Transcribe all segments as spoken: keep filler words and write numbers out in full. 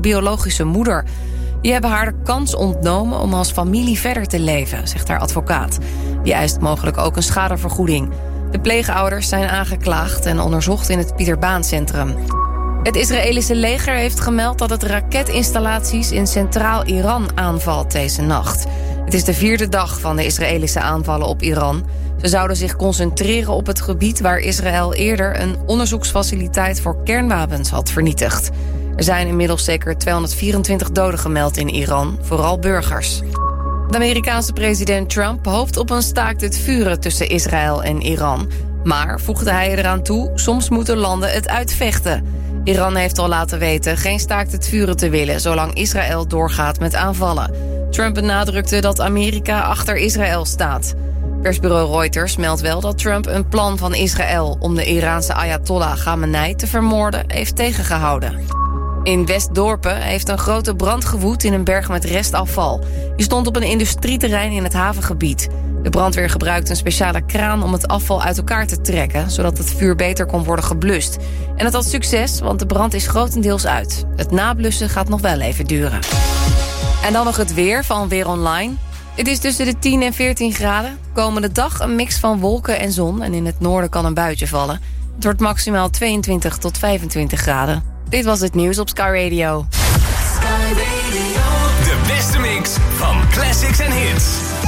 biologische moeder. Die hebben haar de kans ontnomen om als familie verder te leven, zegt haar advocaat. Die eist mogelijk ook een schadevergoeding. De pleegouders zijn aangeklaagd en onderzocht in het Pieter Baan Centrum. Het Israëlische leger heeft gemeld dat het raketinstallaties in centraal Iran aanvalt deze nacht. Het is de vierde dag van de Israëlische aanvallen op Iran. Ze zouden zich concentreren op het gebied waar Israël eerder een onderzoeksfaciliteit voor kernwapens had vernietigd. Er zijn inmiddels zeker tweehonderdvierentwintig doden gemeld in Iran, vooral burgers. De Amerikaanse president Trump hoopt op een staakt het vuren tussen Israël en Iran. Maar, voegde hij eraan toe, soms moeten landen het uitvechten. Iran heeft al laten weten geen staakt het vuren te willen, zolang Israël doorgaat met aanvallen. Trump benadrukte dat Amerika achter Israël staat. Persbureau Reuters meldt wel dat Trump een plan van Israël om de Iraanse Ayatollah Khamenei te vermoorden heeft tegengehouden. In Westdorpen heeft een grote brand gewoed in een berg met restafval. Die stond op een industrieterrein in het havengebied. De brandweer gebruikt een speciale kraan om het afval uit elkaar te trekken, zodat het vuur beter kon worden geblust. En het had succes, want de brand is grotendeels uit. Het nablussen gaat nog wel even duren. En dan nog het weer van Weer Online. Het is tussen de tien en veertien graden. Komende dag een mix van wolken en zon. En in het noorden kan een buitje vallen. Het wordt maximaal tweeëntwintig tot vijfentwintig graden. Dit was het nieuws op Sky Radio. Sky Radio. De beste mix van classics en hits.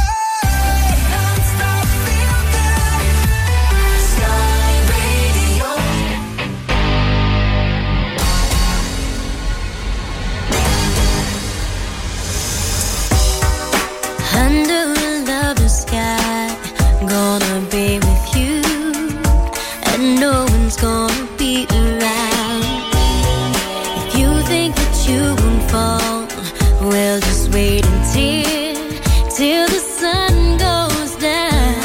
Under a lover's sky, gonna be with you, and no one's gonna be around. If you think that you won't fall, well, just wait until, till the sun goes down.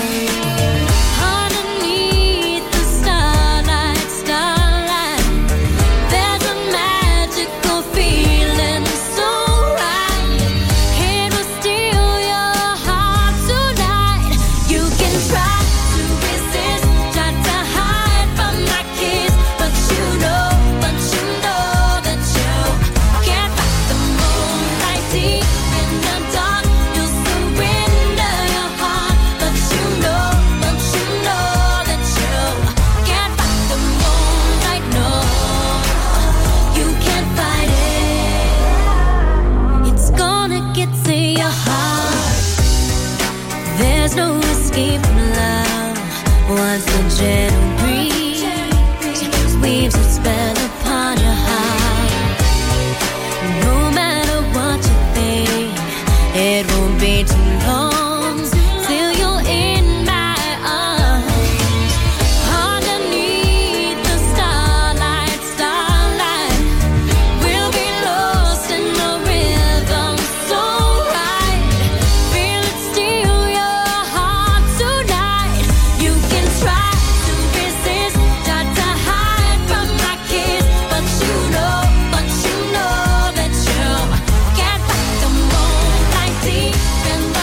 Underneath the starlight, starlight, there's a magical feeling so right. It will steal your heart tonight. You can try to resist, try to hide from my kiss, but you know, but you know that you can't fight the moonlight deep in the dark. You'll surrender your heart, but you know, but you know that you can't fight the moonlight. No, you can't fight it. It's gonna get to your heart. There's no escape from love. Once the gentle breeze weaves a spell upon your heart, no matter what you think, it won't be too long till you're in my arms. Underneath the starlight, starlight, we'll be lost in the rhythm so right. Feel it steal your heart tonight. You can try to resist, try to hide from my kiss, but you know, but you know that you can't fight the moonlight deep in the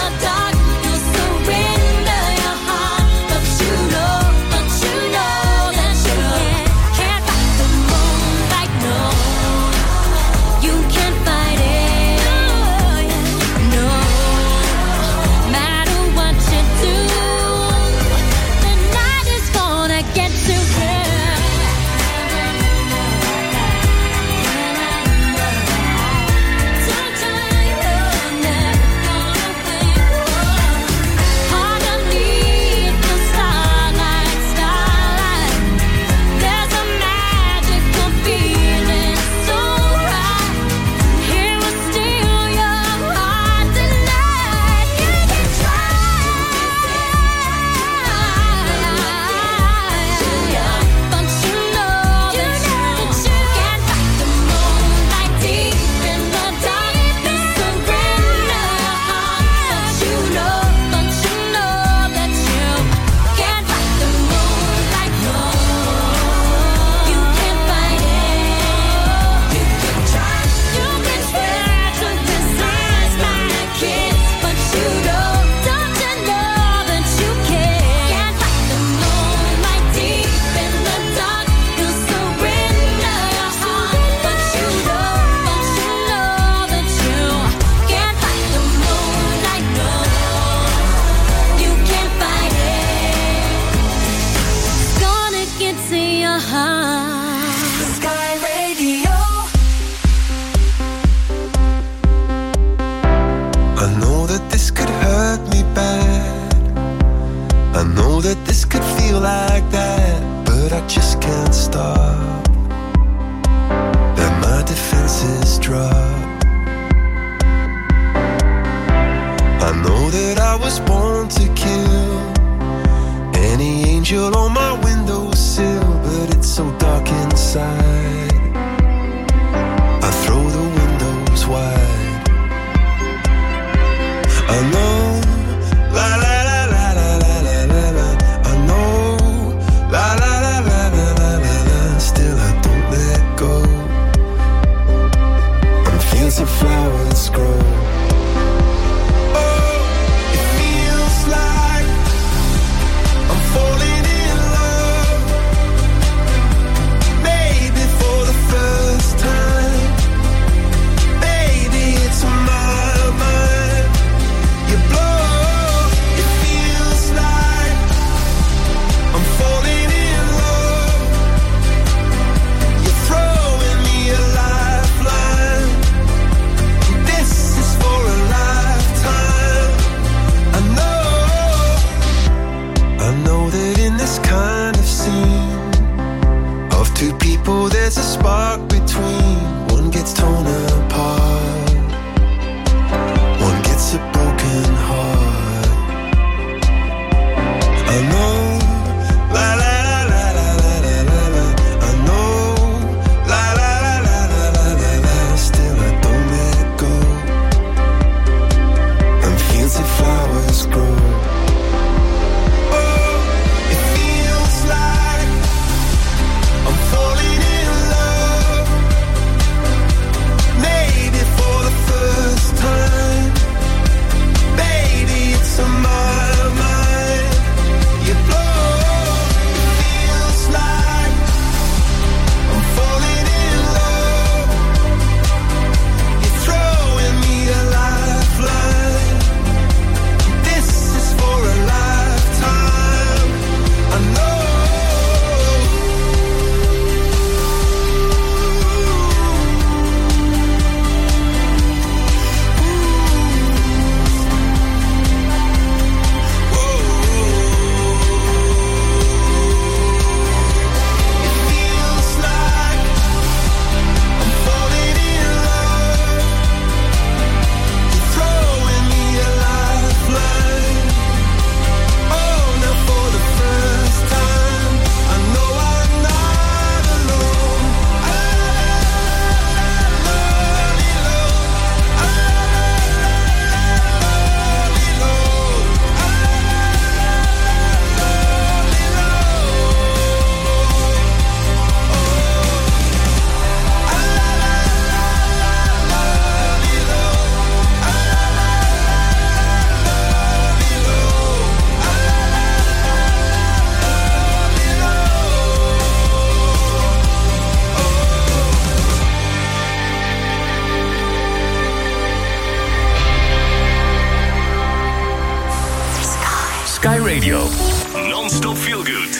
Sky Radio. Non-stop feel good.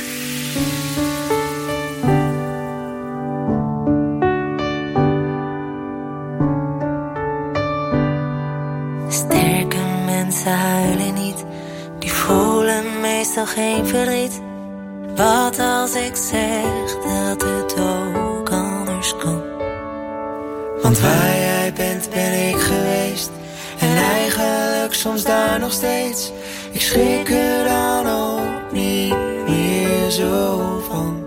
Sterke mensen huilen niet, die voelen meestal geen verdriet. Wat als ik zeg dat het ook anders kan? Want waar jij bent, ben ik geweest. En eigenlijk soms daar nog steeds. Ik schrik er dan ook niet meer zo van.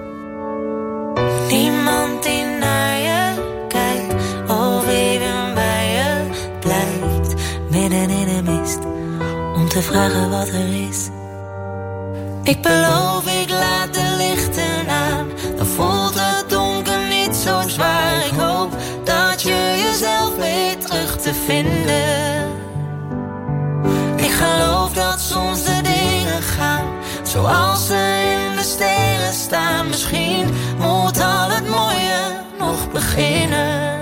Niemand die naar je kijkt of even bij je blijft. Midden in de mist, om te vragen wat er is. Ik beloof, ik laat de lichten aan. Dan voelt het donker niet zo zwaar. Ik hoop dat je jezelf weet terug te vinden. Ik geloof dat soms de dingen gaan zoals ze in de sterren staan. Misschien moet al het mooie nog beginnen.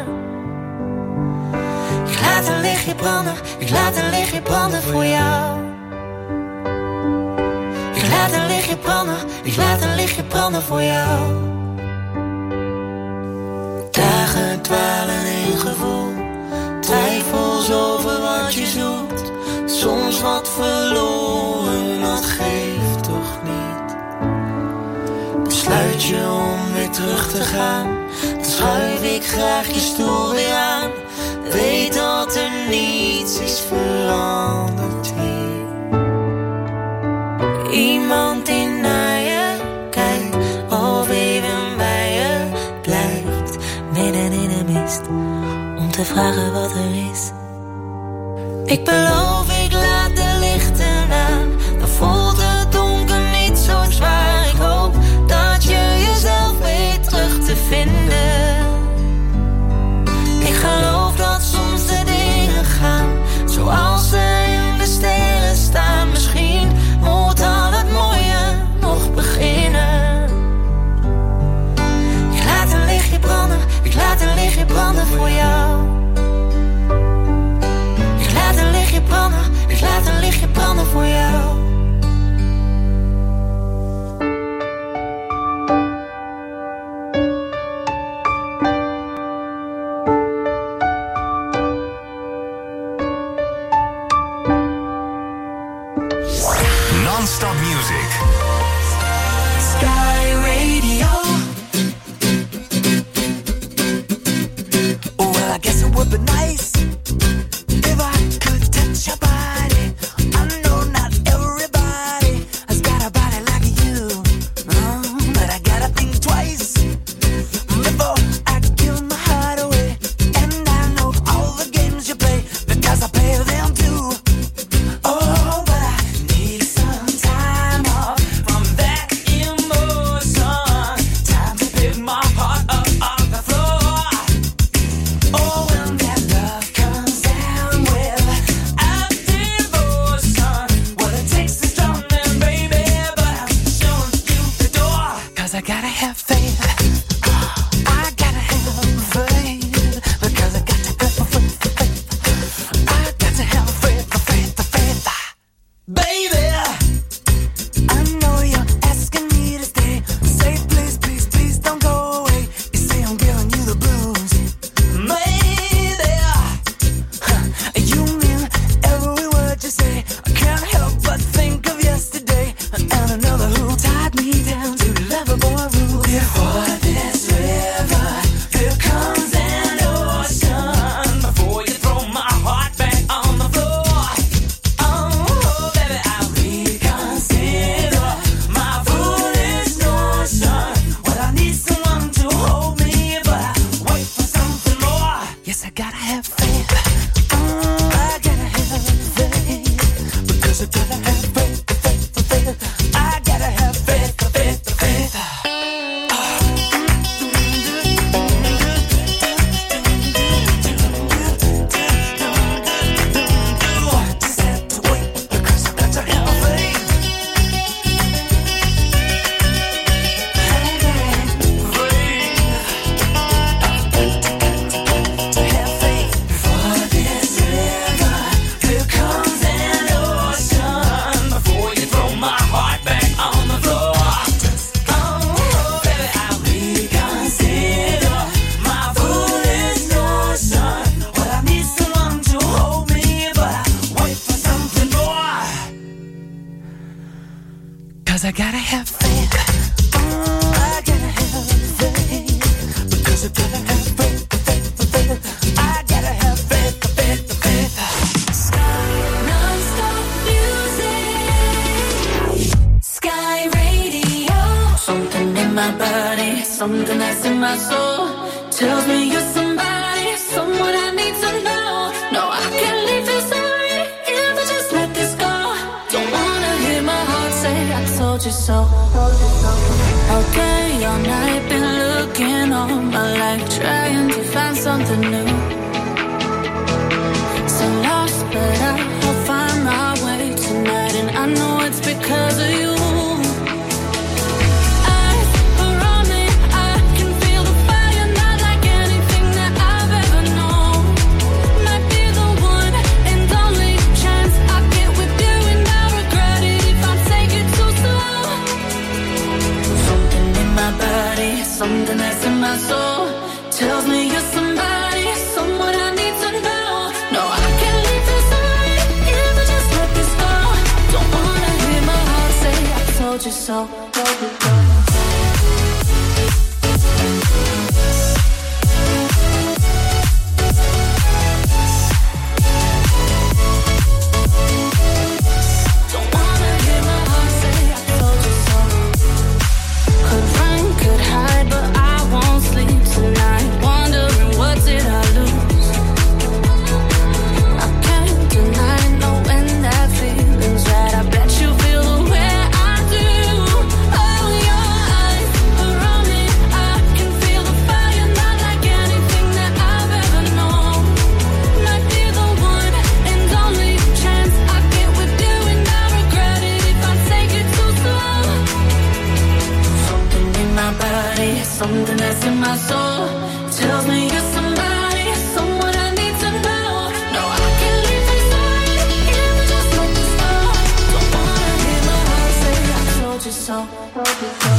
Ik laat een lichtje branden, ik laat een lichtje branden voor jou. Ik laat een lichtje branden, ik laat een lichtje branden voor jou. Dagen dwalen in gevoel, twijfels over wat je zoekt. Soms wat verloren, dat geeft toch niet. Besluit je om weer terug te gaan, dan schuif ik graag je stoel weer aan. Weet dat er niets is veranderd hier. Iemand die naar je kijkt of even bij je blijft. Midden in de mist, om te vragen wat er is. Ik beloof, ik laat de lichten aan. Dan voelt het donker niet zo zwaar. Ik hoop dat je jezelf weet terug te vinden. Ik geloof dat soms de dingen gaan zoals ze in de sterren staan. Misschien moet al het mooie nog beginnen. Ik laat een lichtje branden, ik laat een lichtje branden voor jou. Ik laat een lichtje branden, ik laat een lichtje branden voor jou. Non-stop music. Sky Radio. Well, I guess it would be nice if I could touch your body. I know not everybody has got a body like you, mm, but I gotta think twice before I give my heart away. And I know all the games you play because I play them too. Oh, but I need some time off from that emotion. Time to pick my heart up off the floor. Oh, when that love comes down with a devotion. What it takes is strong and baby, but I'm showing you the door. Cause I gotta have faith. I gotta have faith. Because I got to have faith. I got to have faith, faith, faith. Baby, I know you're asking me to stay. Say please, please, please don't go away. You say I'm giving you the blues. Maybe huh, you mean every word you say. I can't help but think of yesterday and another who tied me down to Loverboy rules. Before this river, here comes an ocean. Before you throw my heart back on the floor. Oh, baby, I reconsider my foolish notion. Well, I need someone to hold me, but I wait for something more. Yes, I gotta have faith. Oh, I gotta have faith. Because I gotta have faith, faith, faith. I gotta have faith, faith, faith. Just have to wait because I got to have faith. To have faith, 'cause I gotta have faith. Mm, I gotta have faith. Because I gotta have faith, faith, faith. I gotta have faith, faith, faith. Non-stop music. Sky Radio. Something in my body, something that's in my soul tells me you're somebody, someone I need to know. No, I can't leave this already if I just let this go. Don't wanna hear my heart say I told you so. Okay, all night been looking all my life, trying to find something new. So lost, but I'll find my way tonight, and I know it's because of you. Something that's in my soul tells me you're somebody, someone I need to know. No, I can't leave this already if I just let this go. Don't wanna hear my heart say I told you so. Told you so. Something that's in my soul tells me you're somebody, someone I need to know. No, I can't leave this already if I just let this go. Don't wanna hear my heart say I told you so. Told you so.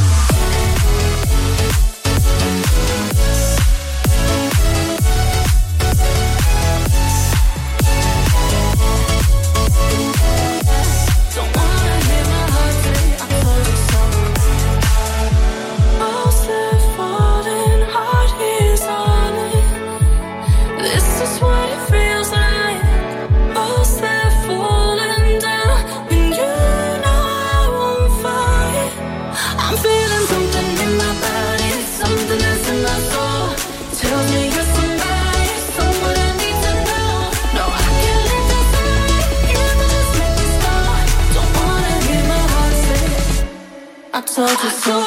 I told you so.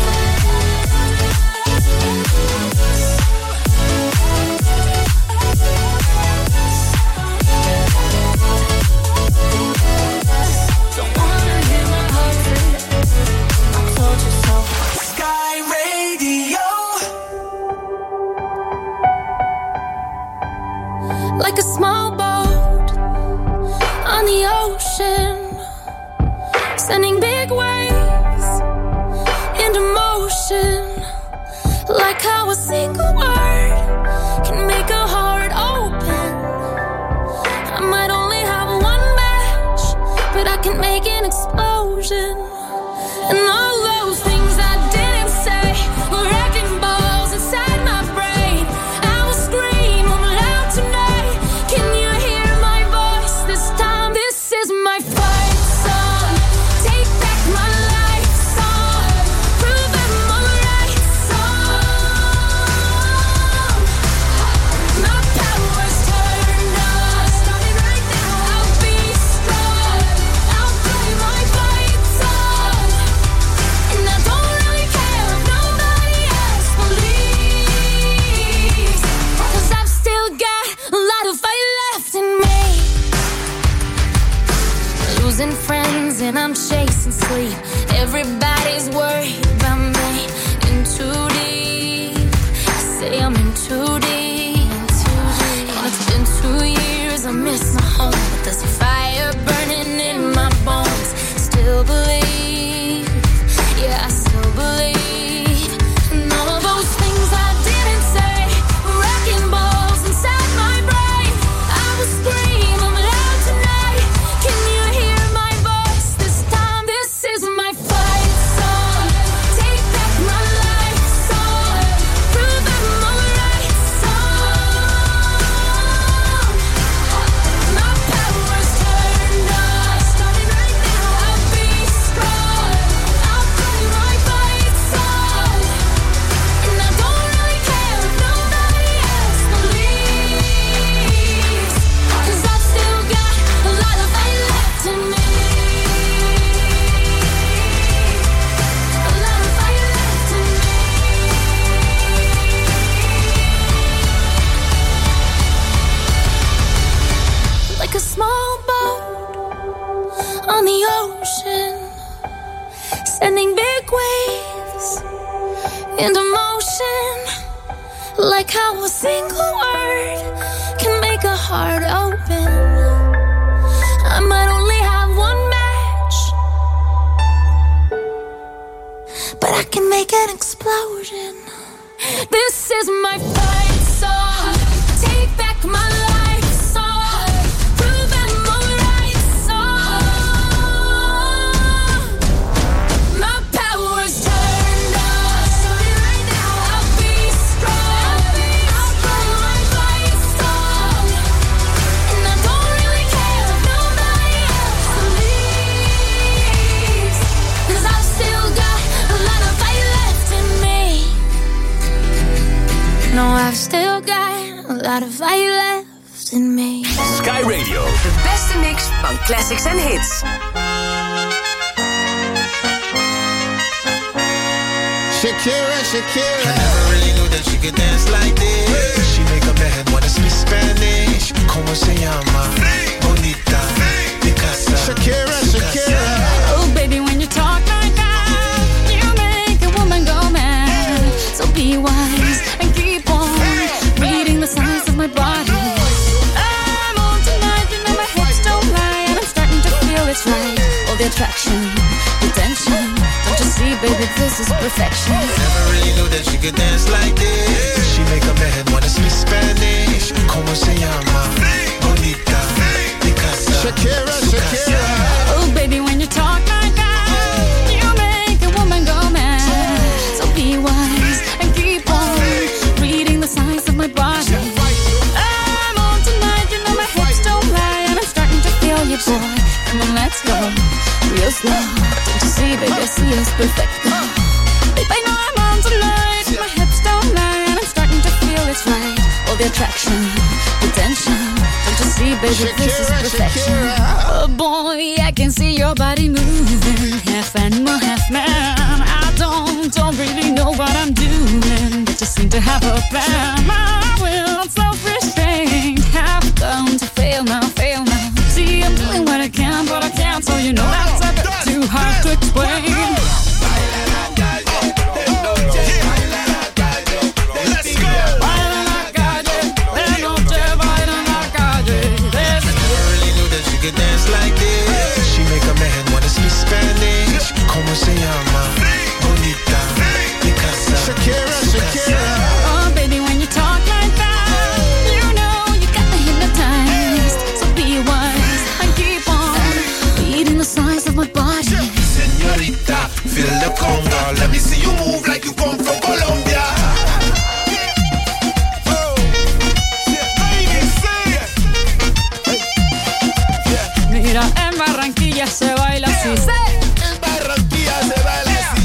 Like a small boat on the ocean, sending big waves into motion. Like how a single word can make a heart open. I might only have one match, but I can make an explosion. And all those things I didn't say were wrecking balls inside my brain. I will scream loud tonight. Can you hear my voice this time? This is my fight song. Take back my life song. Prove I'm alright song. My power's turned on. Starting right now, I'll be strong. I'll play my fight song. And I don't really care if nobody else believes, 'cause I've still got a lot of fight left in me. Losing friends and I'm chasing sleep. Everybody's worried about me. In too deep. I say I'm in too deep. And it's been two years, I miss my home, but there's a fire burning in my bones. Still believe, yeah, I still believe. And all of those things I didn't say were wrecking balls inside my brain. I will scream, I'm loud tonight. Can you hear my voice this time? This is my fight. on the ocean, sending big waves into motion, like how a single word can make a heart open. I might only have one match, but I can make an explosion. This is my fight song. Take back my life song. Prove I'm alright song. My power's turned on. Right now I'll be strong. I'll play my fight song, and I don't really care if nobody else leaves, 'cause I've still got a lot of fight left in me. No, I've still got a lot of fire left in me. Sky Radio. De beste mix van classics en hits. Shakira, Shakira. I never really knew that she could dance like this. She make a man wanna speak Spanish. Como se llama? Bonita, Picasa. Shakira, Shakira. Oh, baby, when you talk like that, you make a woman go mad. So be wise and keep on reading the signs of my body. I'm on tonight, you know my hips don't lie, and I'm starting to feel it's right. All the attraction, the tension. Don't you see, baby, this is perfection. Never really knew that she could dance like this. She make a man wanna speak Spanish. Como se llama? Bonita, Picasa. Shakira, Shakira. Oh, baby, when you talk like that, you make a woman go mad. So be wise and keep on reading the signs of my body. I'm on tonight, you know my hips don't lie, and I'm starting to feel you, boy. Come on, let's go real slow. Don't you see, baby, I see it's perfect. Babe, I know I'm on tonight, my hips don't lie, and I'm starting to feel it's right. All the attraction, the tension. Don't you see, baby, this is Shakira, perfection. Shakira. Oh boy, I can see your body moving, half animal, half man. I don't, don't really know what I'm doing, but just seem to have a plan. My will, self-restraint, have come to fail now, fail now. See, I'm doing what I can, but I can't, so you know that's a bit too hard to explain. Dance like this. She make a man wanna speak Spanish. Como se llama? Bonita, Picasa. Shakira, Shakira. Oh, baby, when you talk like that, you know you got me hypnotized. So be wise and keep on reading the signs of my body. Señorita, feel the conga. Let me see you move like you come from Colombia. Mira, en Barranquilla se baila así. En Barranquilla se baila así.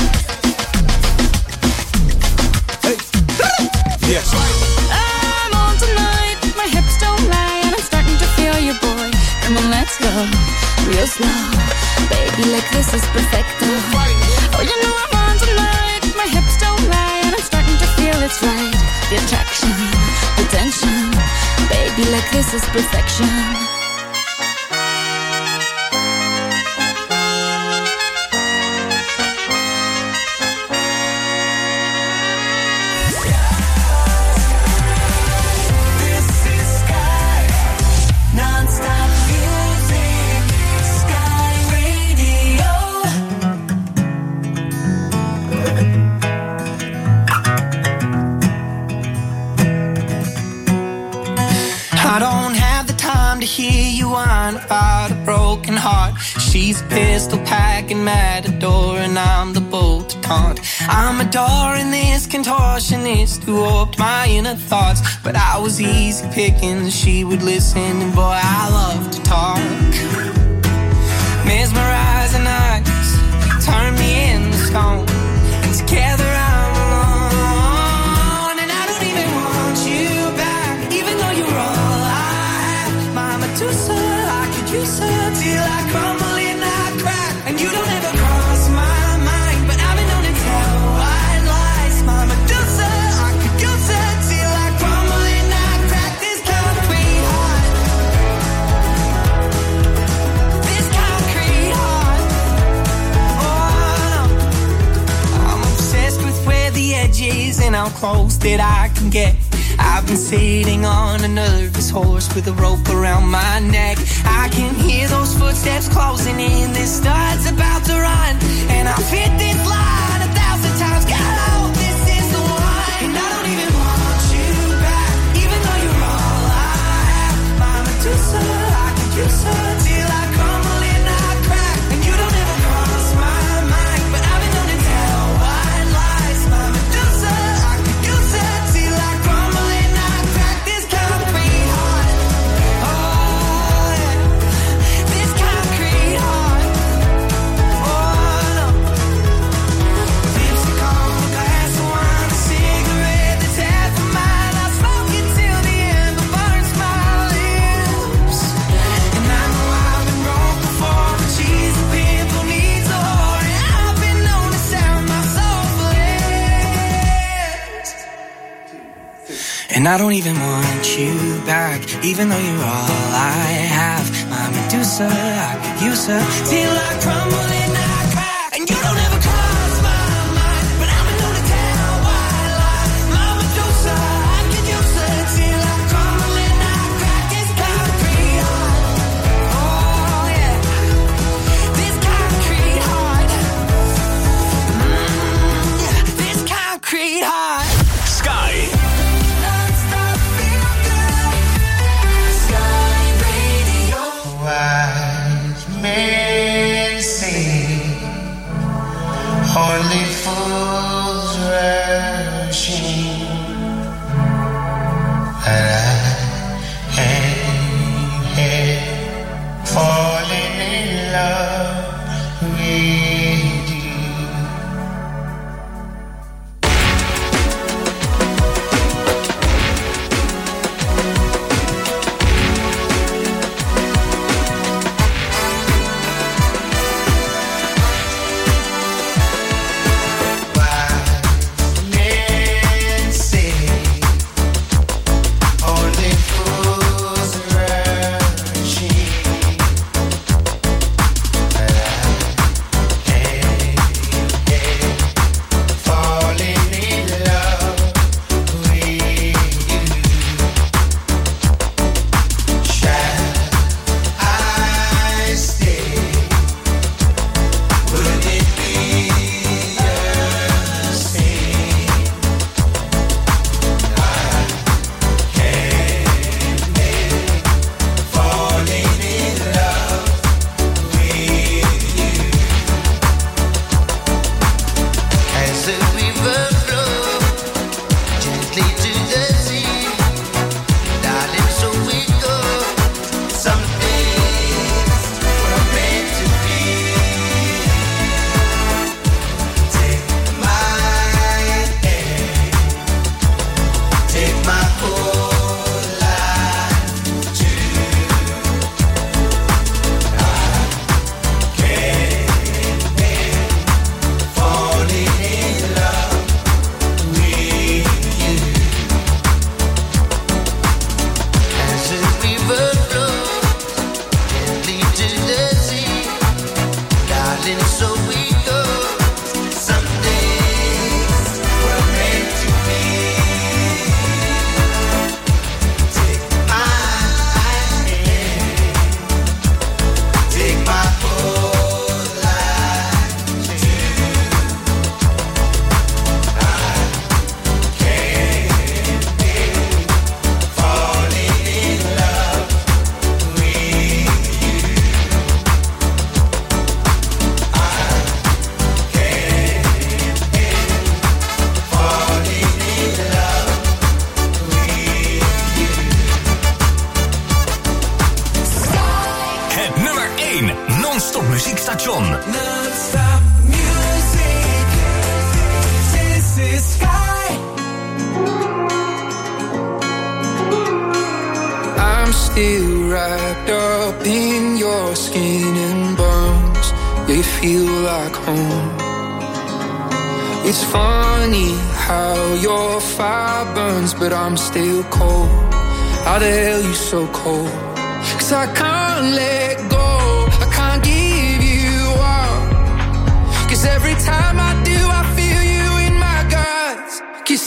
Hey. Yes. I'm on tonight, my hips don't lie, and I'm starting to feel you, boy. Come on, let's go real slow. Baby, like this is perfecto. Oh, you know I'm on tonight, my hips don't lie, and I'm starting to feel it's right. The attraction, the tension. Baby, like this is perfection. Non-stop music, Sky Radio. I don't have the time to hear you whine about a broken heart. She's a pistol packing matador, and I'm the bolt to taunt. I'm adoring this contortionist who warped my inner thoughts, but I was easy picking, she would listen, and boy, I love to talk. Mesmerizing eyes turn me into stone, and together I'm alone, and I don't even want you back, even though you're all I have. My Medusa, I could use her till I crumble and I crack, and you don't ever cross my mind, but I've been known to tell white lies. My Medusa, I could use her till I crumble and I crack. This concrete heart, this concrete how close that I can get. I've been sitting on a nervous horse with a rope around my neck. I can hear those footsteps closing in. This star's about to run, and I've hit this line a thousand times. God, I hope this is the one. And I don't even want you back, even though you're all I have. My Medusa, I could use her till I crumble and I crack. And you don't ever cross my mind, but I've been known to tell white lies. My Medusa, I could use her till I crumble and I crack. This concrete heart, oh yeah, this concrete heart, oh no. Lipstick on a glass of wine, a cigarette that's half of mine. I smoke it till the ember burns my lips. And I know I've been wrong before, but she's a pimple needs a whore. And I've been known to sound my soul for less. And I don't even want you back, even though you're all I have. My Medusa, I could use her till I crumble and I crack. And you don't ever cross my mind, but I've been known to tell white lies. My Medusa, I could use her till I crumble and I crack. This concrete heart, oh yeah, this concrete heart, mm, yeah, this concrete heart. Sky. Non-stop feel good. Sky Radio. Wise men say only fools rushing, and I ain't here falling in love with you. Men say only fools rushing, but I ain't falling in love with you. Shall I stay? Would it be the same? I can't make falling in love with you. As the river flows gently to the sea, darling, so we go. Some things were meant to be. Take my hand, take my whole life too. I can't make falling in love with you. As the river flows gently to the sea, darling, so we go. Some days were meant to be. Take my hand, take my whole life too. I can't make falling in love with you. I can't make falling in love with you. Het nummer één non-stop muziekstation. Non-stop music. This is Sky. I'm still wrapped up in your skin and bones. You feel like home. It's funny how your fire burns, but I'm still cold. How the hell you so cold? Cause I can't let go, I can't give you up. Cause every time I do, I feel you in my guts. Cause I'm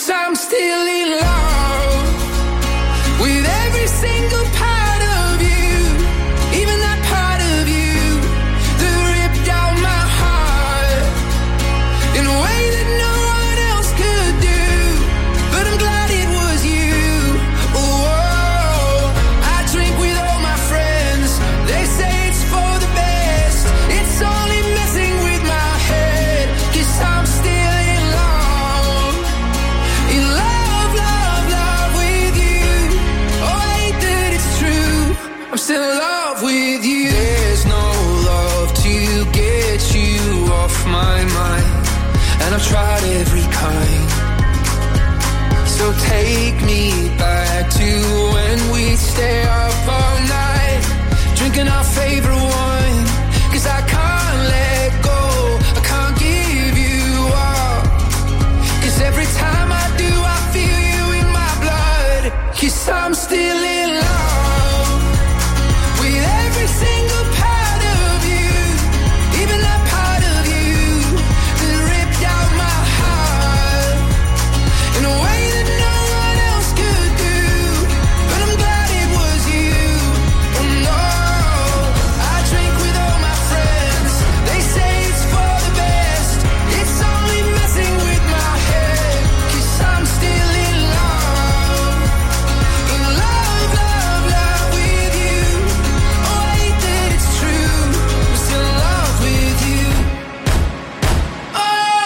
still in love with every single part of you, even that part of you that ripped out my heart in a way that no one else could do. But I'm glad it was you. Oh, I drink with all my friends. They say it's for the best. It's only messing with my head, 'cause I'm still in love. In love, love, love with you. Oh, I hate that it's true. I'm still in love with you. There's no love to get you off my mind, and I've tried every kind. So take me back to when we stay up all night, drinking our favorite wine. 'Cause I can't let go, I can't give you up. 'Cause every time I do, I feel you in my blood. 'Cause I'm still in love with every single part of you, even that part of you that ripped out my heart in a way that no one else could do. But I'm glad it was you. Oh no, I drink with all my friends. They say it's for the best. It's only messing with my head, 'cause I'm still in love. In love, love, love with you. Oh, I hate that it's true. I'm still in love with you. Oh.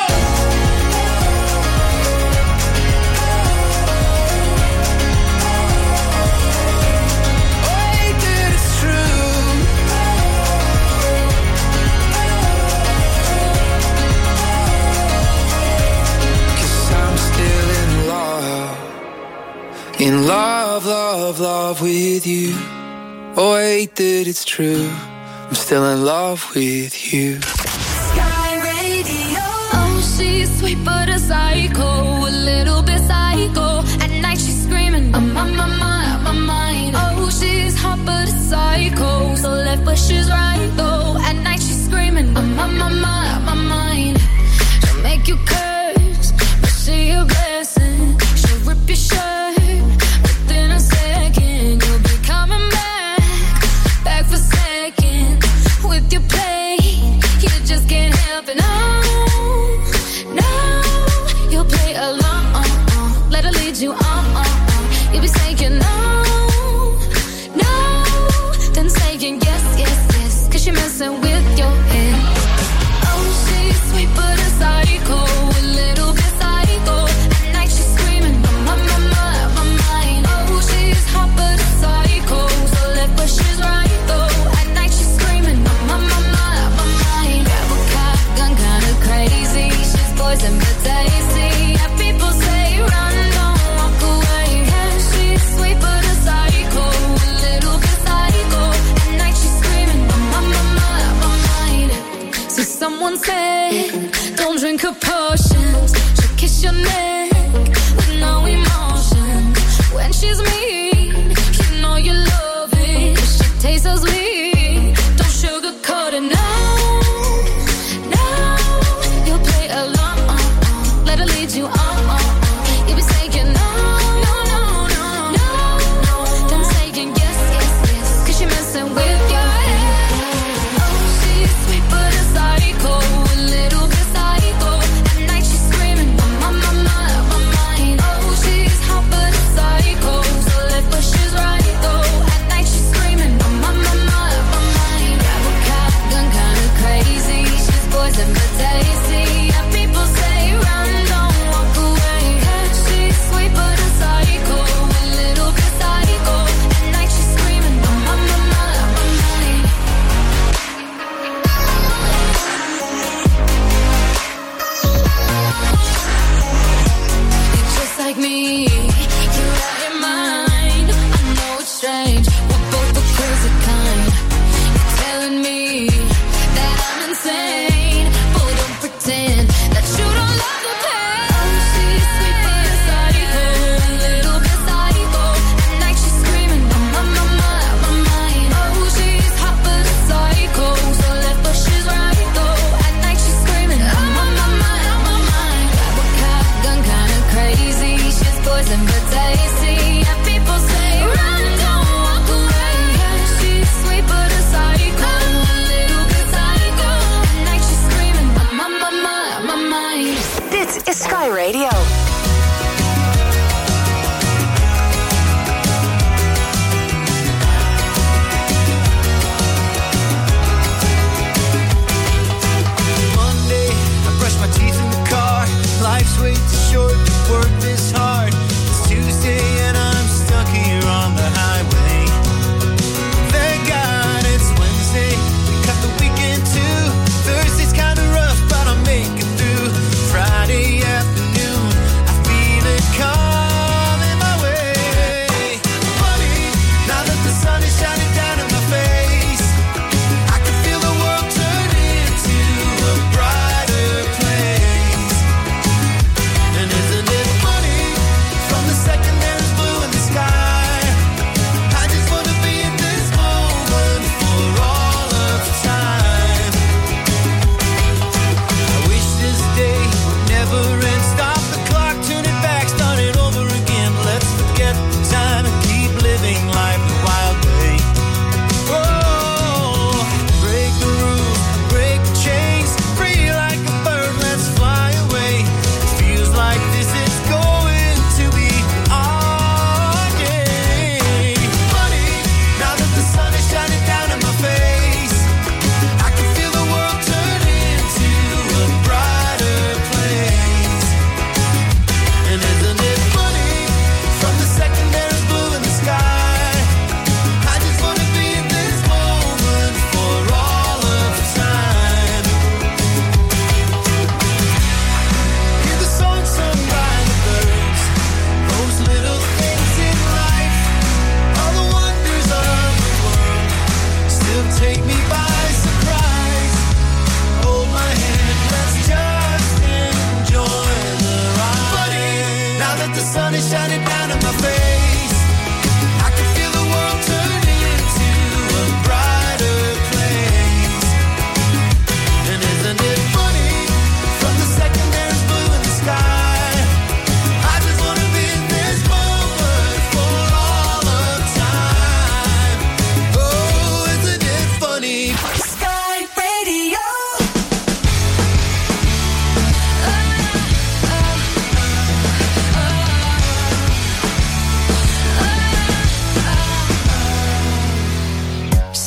Oh, I hate that it's true. 'Cause I'm still in love. In love, love, love with you. Oh, I hate that it's true. I'm still in love with you. Sky Radio. Oh, she's sweet but a psycho, a little bit psycho. At night she's screaming, I'm on my mind, my mind. Oh, she's hot but a psycho, so left but she's right though. At night she's screaming, I'm on my mind, my mind. She'll make you curse, but she a blessing. She'll rip your shirt within a second. You'll be coming back, back for seconds with your play. You just can't help it. No, no, you'll play along. Let her lead you on. You'll be saying no, no, then saying yes, yes, yes, 'cause you're messing with your head. Oh, she's sweet but a psycho, a little bit psycho. At night she's screaming, my, my, my, my mind. Oh, she's hot but a psycho, so left but she's right though. At night she's screaming, my, my, my, my, my mind. Grab a cop, gun kinda crazy. She's poison but tasty. Yeah, people say run, don't walk away. Yeah, she's sweet but a psycho, a little bit psycho. At night she's screaming, my, my, my, my, my mind. So someone said, don't drink her potions. She'll kiss your neck with no emotion. When she's mean, you know you love it. She tastes so sweet, don't sugarcoat it. No, no, you'll play along. Let her lead you on. You'll be saying no, no, no, no, no, no, then saying yes, yes, yes, 'cause you're messing with your head. Oh, she's sweet but a psycho, a little bit psycho. At night she's screaming, my, my, my, my mind. Oh, she's hot but a psycho, so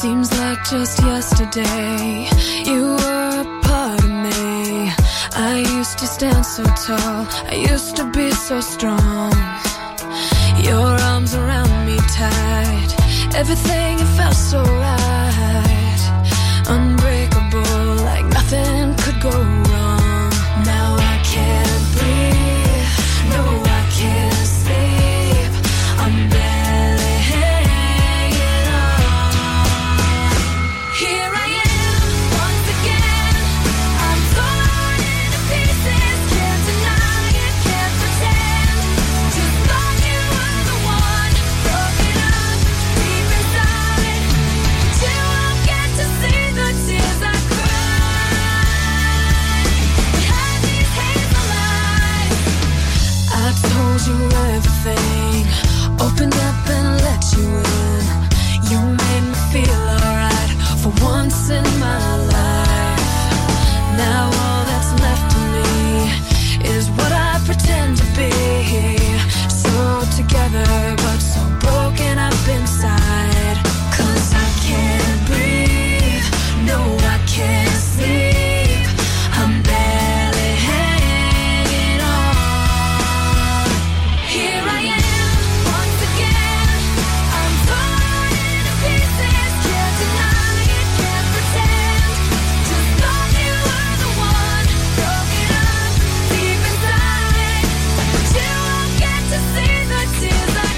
Seems like just yesterday you were a part of me. I used to stand so tall, I used to be so strong. Your arms around me tight, everything it felt so right. Unbreakable, like nothing could go wrong. Now I can't breathe, no I can't sleep. I'm barely hanging on. Here I am, once again. I'm torn into pieces, can't deny it, can't pretend. Just thought you were the one, broken up deep inside. But you won't get to see the tears I cry. Behind these hazel eyes, I told you everything, opened up and let you in. You made me feel alright for once in my life. Now all that's left of me is what I pretend to be. So together but so broken up inside. Cause I can't breathe, no I can't sleep. I'm barely hanging on. Here I am, once again. I'm torn into pieces, can't deny it, can't pretend. Just thought you were the one, broken up deep inside. But you won't get to see the tears I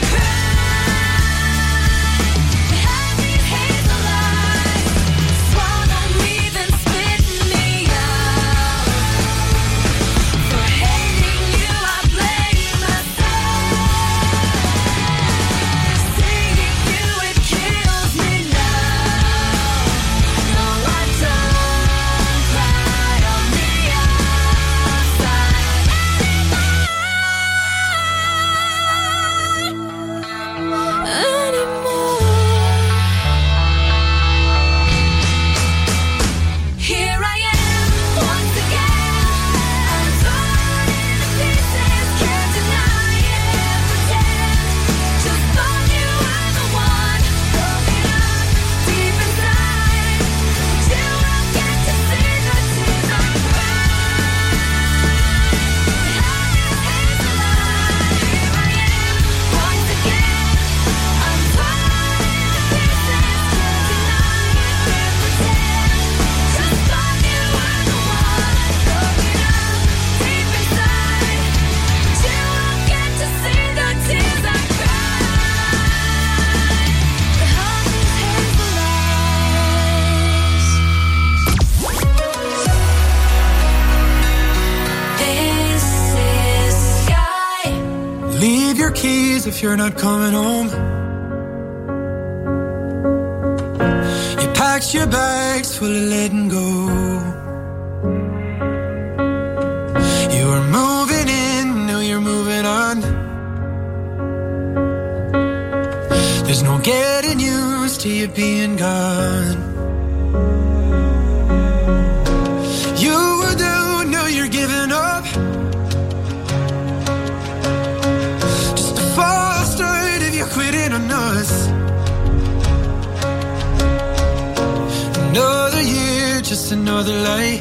cry. Behind these hazel eyes, swallow me then spit me out. For hating you I blame myself. Seeing you it kills me now. No I don't cry on the outside anymore. Here I am, once again. I'm torn into pieces, can't deny it, pretend. Just thought you were the one, broken up deep inside. But you won't get to see the tears I cry. Behind these hazel eyes, here I am, once again. I'm torn into pieces, can't deny it, can't pretend. Just thought you were the one, broken up deep inside. But you won't get to see the tears I cry. Behind these hazel eyes. This is Sky. Leave your keys if you're not coming home. You packed your bags full of letting go. You were moving in, now you're moving on. There's no getting used to you being gone. You were down, now you're giving up. Just a false start if you're quitting on us. Another year, just another lie.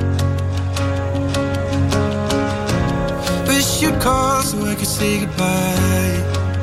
Wish you'd call so I could say goodbye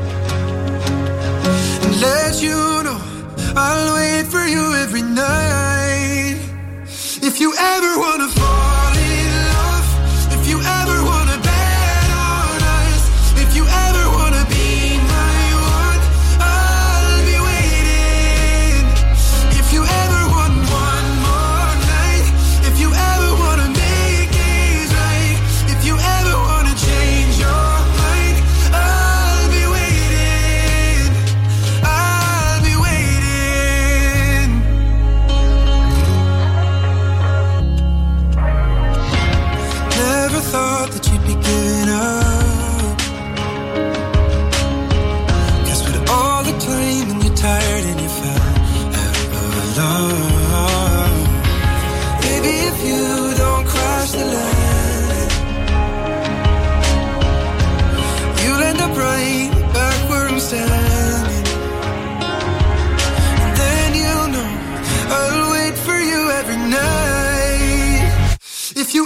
and let you know I'll wait for you every night. If you ever wanna fall in love, if you ever wanna bet on us, if you ever wanna be my one, I'll be waiting. If you ever want one more night, if you ever wanna make things right, if you ever wanna change your mind, I'll be waiting. I'll be waiting.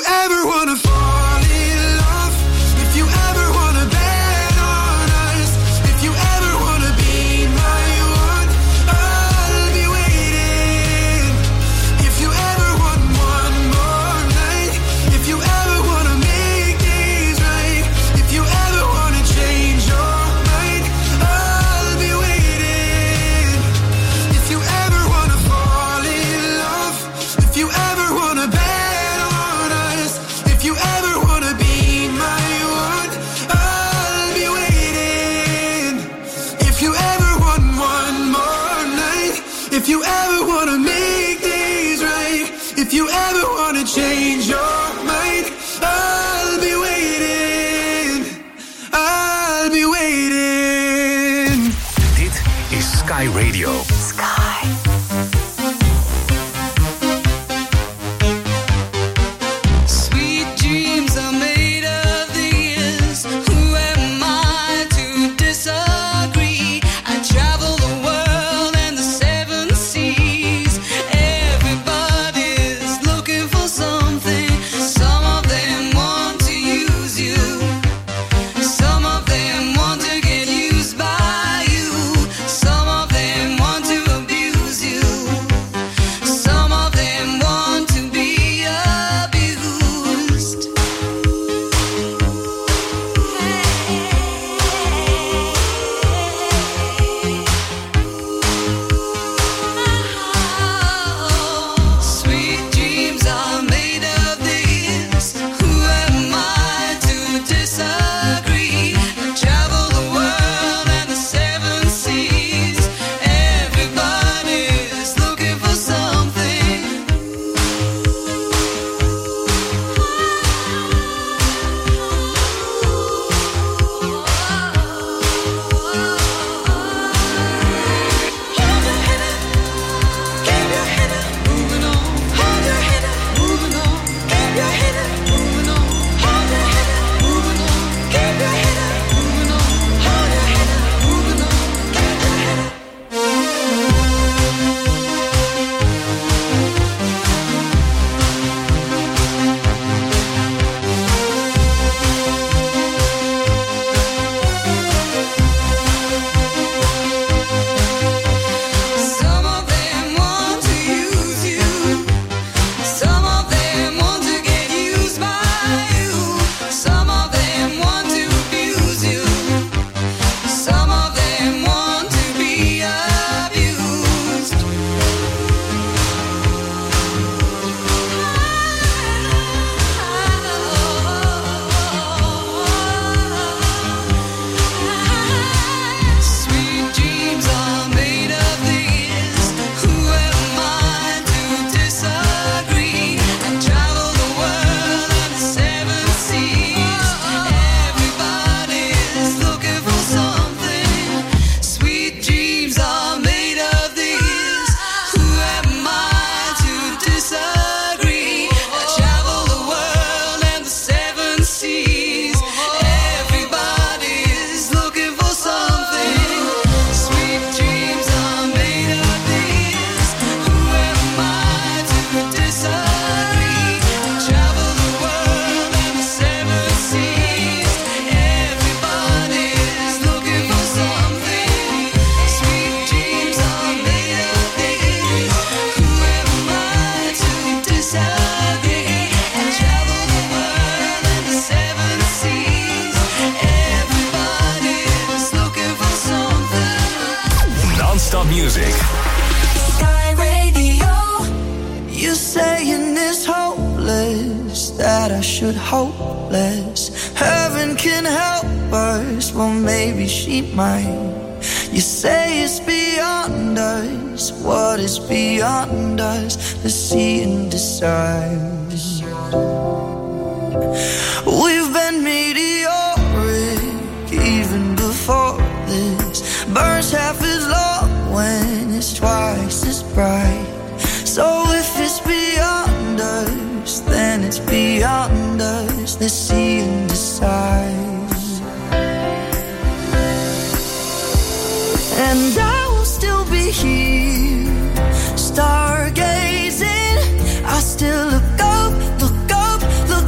ever wanna fall in love, if you ever wanna bet on us, if you ever wanna be my one, I'll be waiting. If you ever want one more night, if you ever wanna make things right, if you ever wanna change your mind, I'll be waiting. If you ever wanna fall in love, if you ever wanna bet on us, if you ever wanna be my one, I'll be waiting. If you ever want one more night, if you ever wanna make things right, if you ever wanna change your mind, I'll be waiting. I'll be waiting. Dit is Sky Radio. Sky. Sweet dreams are made of this. Who am I to disagree? I travel the world and the seven seas. Everybody's looking for something. Some of them want to use you. Some of them want to get used by you. Some of them want to abuse you. Some of them want to be abused. Sweet dreams are made of this. Who am I to disagree? I travel the world and the seven seas. Everybody's looking for something. Hold your head up, keep your head up, moving on. Hold your head up, moving on. Keep your head up, moving on. Hold your head up, moving on. Keep your head up, moving on. Hold your head up, moving on. Keep your head up. Some of them want to use you. Some of them want to get used by you. Some of them want to abuse you. Some of them want to be abused. Sweet dreams are made of this. Who am I to disagree? I travel the world and the seven seas. Everybody's looking for something. Sweet dreams are made of this. Who am I to disagree? I travel the world and the seven seas. Everybody's looking for something. Sweet dreams are made of this. Who am I to disagree? I travel the world and the seven seas. Everybody's looking for something. Sweet dreams are made of this. Who am I to disagree? I travel the world and the seven seas. Everybody's looking for something. Non-stop music. Sky Radio. You're saying it's hopeless, that I should hope less. Heaven can help us, well maybe she might. You say it's beyond us, what is beyond us? Let's see and decide. We've been meteoric even before this. Burns half as long when it's twice as bright. So if it's beyond us, then it's beyond us. Let's see and decide. And I will still be here, stargazing. I still look up, look up, look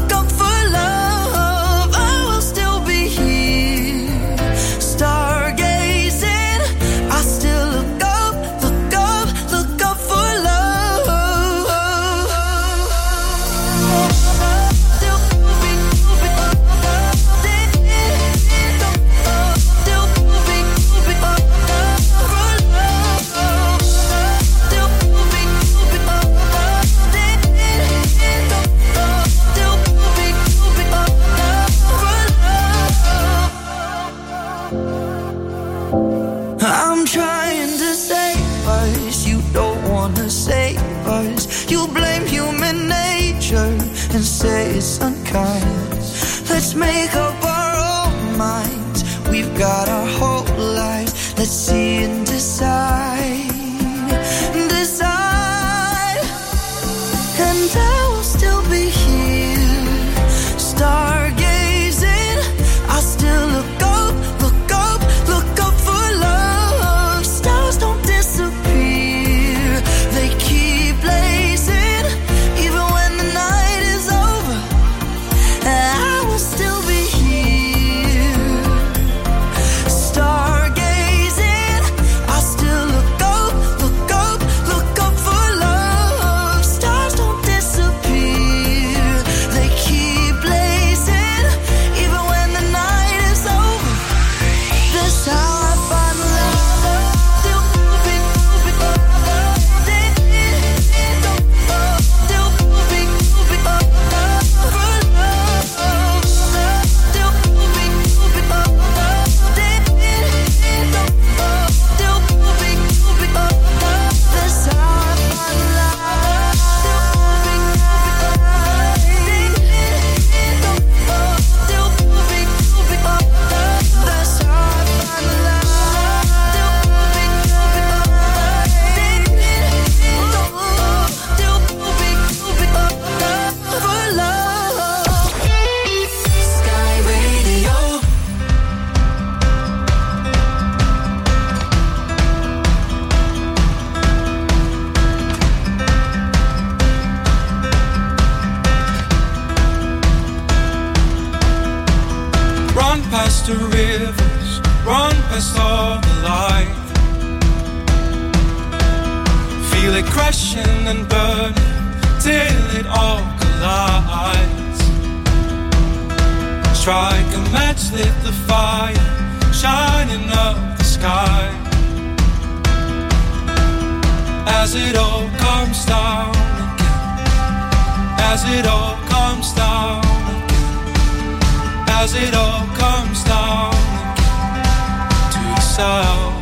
close, unkind. Let's make up our own minds. We've got our whole lives. Let's see and decide. Decide. And I will still be here, stargazing. I'll still look up, look up, look up for love. Stars don't disappear, they keep blazing. Even when the night is over, I will still be here, stargazing. I'll still look up, look up, look up for love. Stars don't disappear, they keep blazing. Even when the night is over, that's how I find love. Still moving, moving, still moving, moving for love. Still moving, moving still moving, moving that's how I find love. Still moving, moving still moving, moving that's how I find love. Still moving, still moving, moving for love. Sky Radio. Run past the rivers, run past all the light. Feel it crashing and burning till it all collides. Strike a match, lit the fire, shining up the sky. As it all comes down again, as it all comes down again, as it all comes down again to the sound.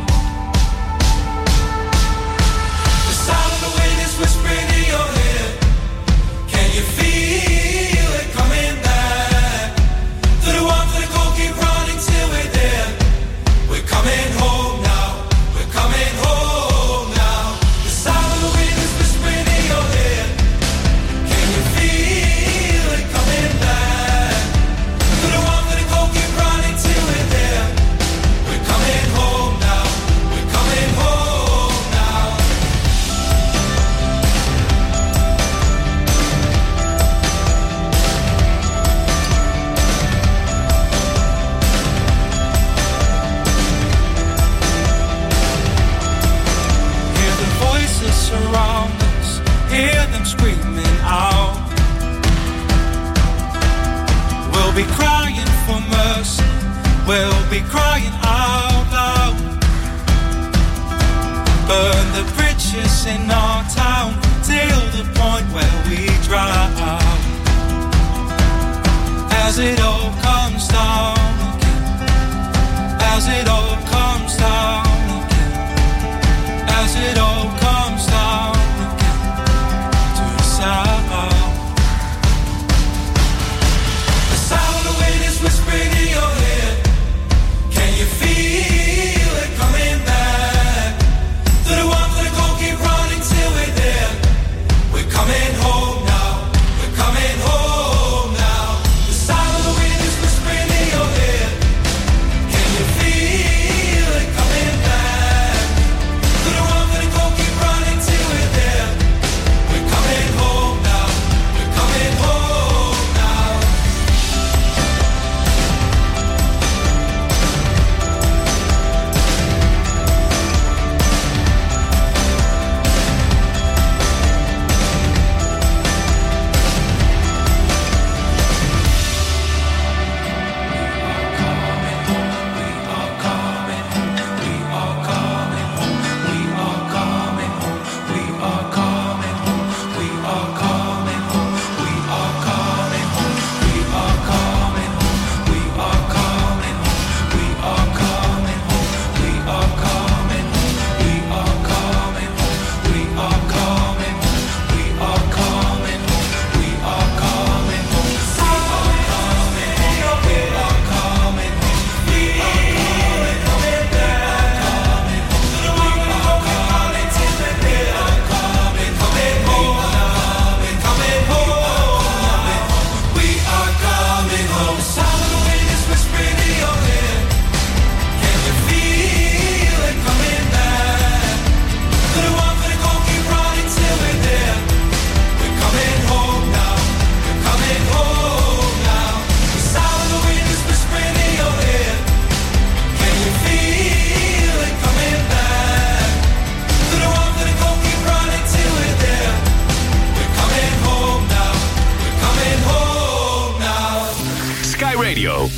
The sound of the wind is whispering in your ear. Can you feel it coming back? To the one for the goal, keep running till we're there. We're coming home now, we're coming home now. The sound of the wind is whispering in your ear. Can you feel it coming back? To the one for the goal, keep running till we're there. We're coming home now, we're coming home now. Hear the voices surround us, hear them screaming out. We'll be crying for mercy, we'll be crying out loud. Burn the bridges in our town till the point where we drown. As it all comes down again, as it all comes down again, as it all comes down again to the sound. The sound of the wind is whispering in your ear. Can you feel it coming back? To the one for the goal, keep running till we're there. We're coming home now, we're coming home now. The sound of the wind is whispering in your ear. Can you feel it coming back? To the one for the goal,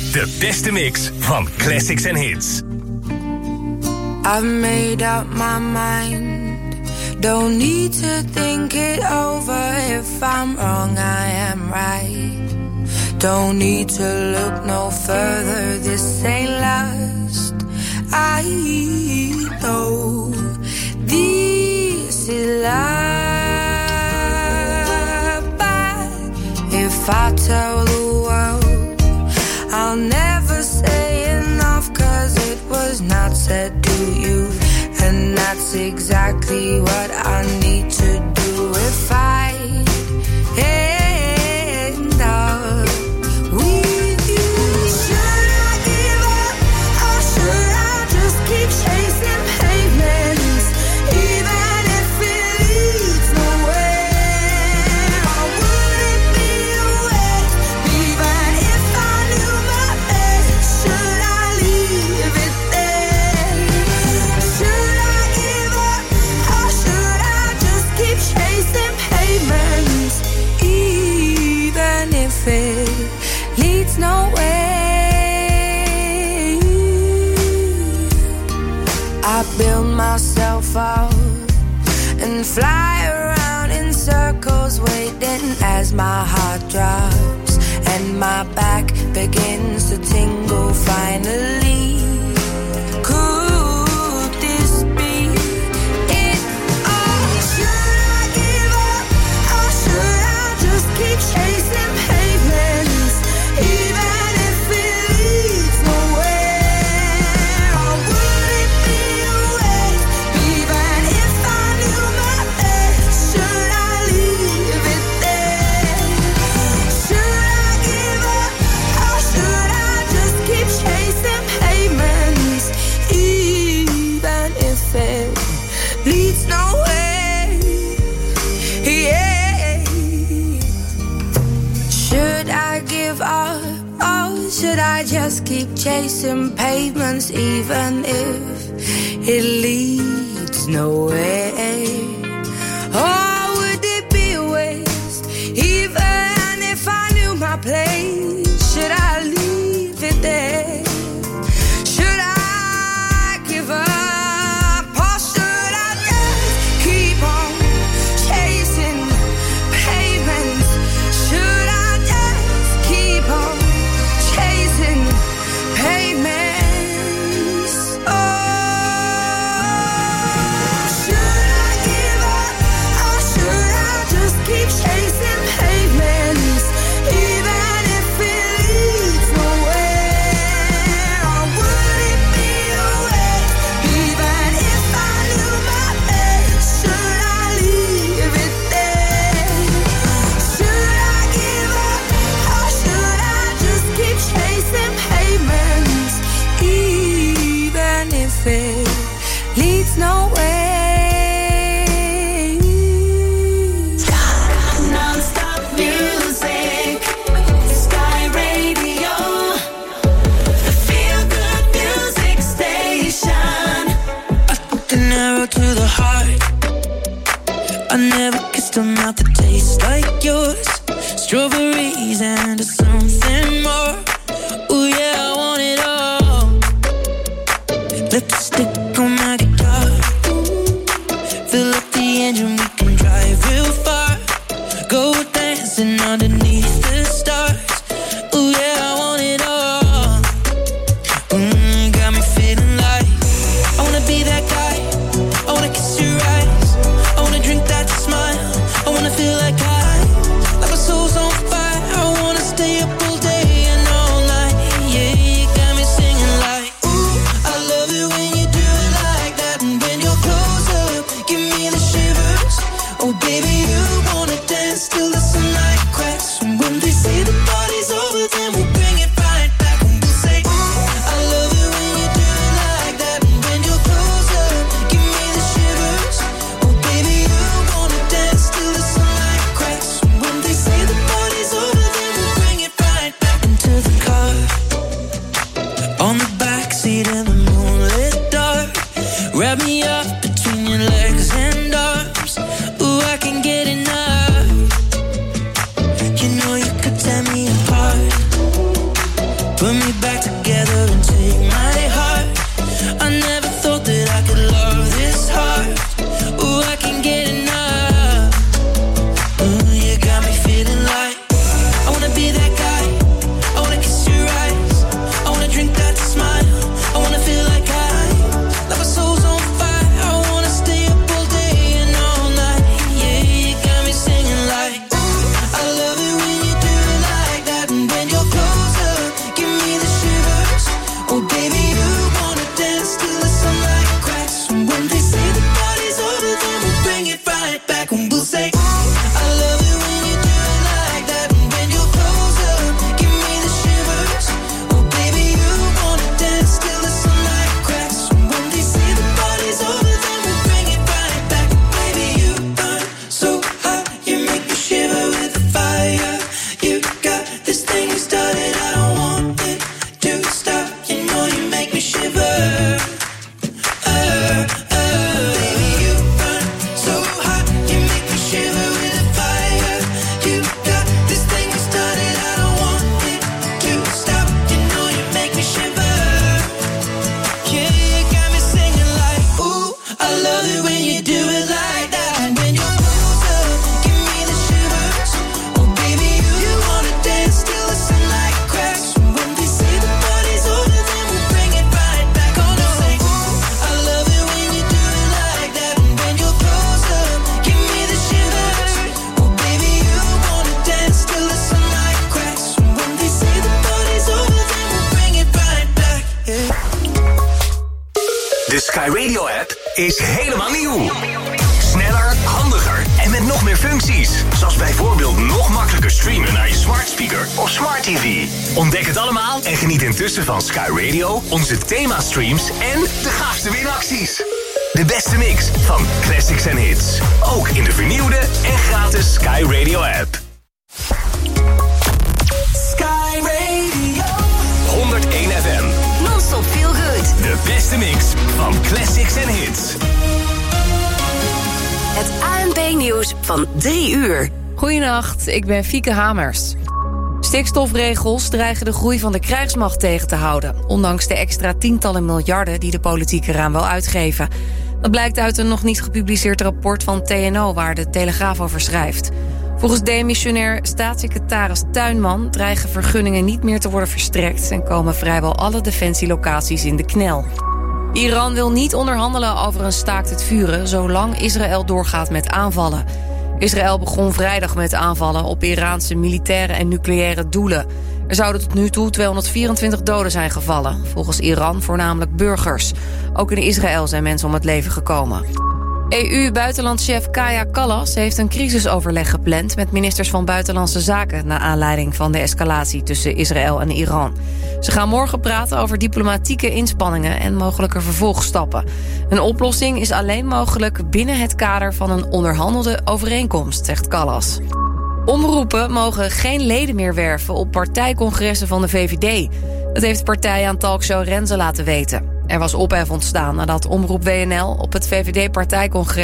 De beste mix van classics en hits. I've made up my mind. Don't need to think it over. If I'm wrong, I am right. Don't need to look no further. This ain't last. I know this is love. But if I tell the world, I'll never say enough, 'cause it was not said to you. And that's exactly what I need to do if I end up with you. Should I give up, or should I just keep chasing pavements, even if it leads nowhere? Or would it be a waste, even if I knew my best? Should I leave it there? Should I give up, or should I just keep chasing pavements, even if it leads nowhere? I build myself up and fly around in circles, waiting as my heart drops and my back begins to tingle finally. Could this be it all? Should I give up, or should I just keep chasing pavements, even if it leads nowhere? Or would it be a waste, even if I knew my best? Should I leave it there? Should I give up, or should I just keep chasing pavements, even if it leads nowhere? Yeah. Should I give up, or should I just keep chasing pavements, even if it leads nowhere? Or would it be a waste, even if I knew my place? Should I leave it there? Should I give up, or should I just keep on chasing pavements? Should I just keep on chasing pavements? Oh, should I give up, or should I just keep chasing pavements, even if it leads nowhere? Or would it be a waste, even if I knew my best? Should I leave it there? Should I give up, or should I just keep chasing pavements, even if it leads nowhere? Non-stop music, Sky Radio, the feel-good music station. An arrow to the heart. I never kissed a mouth that tastes like yours. Strawberries and something more. Ooh yeah, I want it all. Lipstick on my guitar. Fill up the engine, we can drive real far. Go dancing underneath the stars. Ooh yeah, I want it all. Mm, got me feeling like I wanna be that guy. I wanna kiss your eyes. I wanna drink that smile. I wanna feel like I, like my soul's on fire. I wanna stay up all day and all night. Yeah, you got me singing like, ooh, I love it when you do it like that. And when you're close up, give me the shivers. Oh baby, you wanna dance till the sunlight cracks. And when they say the party's over, then we'll bring it right back. And we'll say, ooh, I love it when you do it like that. And when you're close up, give me the shivers. Oh baby, you wanna dance till the sunlight cracks. And when they say the party's over, then we'll bring it right back into the car. On the backseat of the moonlit dark. Wrap me up between your legs and arms. Ooh, I can get enough. You know you could tell me Sky Radio app is helemaal nieuw. Sneller, handiger en met nog meer functies. Zoals bijvoorbeeld nog makkelijker streamen naar je smart speaker of smart T V. Ontdek het allemaal en geniet intussen van Sky Radio, onze themastreams en de gaafste winacties. De beste mix van classics en hits. Ook in de vernieuwde en gratis Sky Radio app. Sky Radio. honderdéén F M. Non-stop feel good. De beste mix van classics en hits. Het A N P-nieuws van drie uur. Goedenacht, ik ben Fieke Hamers. Stikstofregels dreigen de groei van de krijgsmacht tegen te houden, ondanks de extra tientallen miljarden die de politiek eraan wil uitgeven. Dat blijkt uit een nog niet gepubliceerd rapport van T N O, waar de Telegraaf over schrijft. Volgens demissionair staatssecretaris Tuinman dreigen vergunningen niet meer te worden verstrekt en komen vrijwel alle defensielocaties in de knel. Iran wil niet onderhandelen over een staakt het vuren zolang Israël doorgaat met aanvallen. Israël begon vrijdag met aanvallen op Iraanse militaire en nucleaire doelen. Er zouden tot nu toe tweehonderdvierentwintig doden zijn gevallen. Volgens Iran voornamelijk burgers. Ook in Israël zijn mensen om het leven gekomen. E U-buitenlandchef Kaja Kallas heeft een crisisoverleg gepland met ministers van Buitenlandse Zaken naar aanleiding van de escalatie tussen Israël en Iran. Ze gaan morgen praten over diplomatieke inspanningen en mogelijke vervolgstappen. Een oplossing is alleen mogelijk binnen het kader van een onderhandelde overeenkomst, zegt Kallas. Omroepen mogen geen leden meer werven op partijcongressen van de V V D. Dat heeft de partij aan talkshow Renze laten weten. Er was ophef ontstaan nadat Omroep W N L op het V V D-partijcongres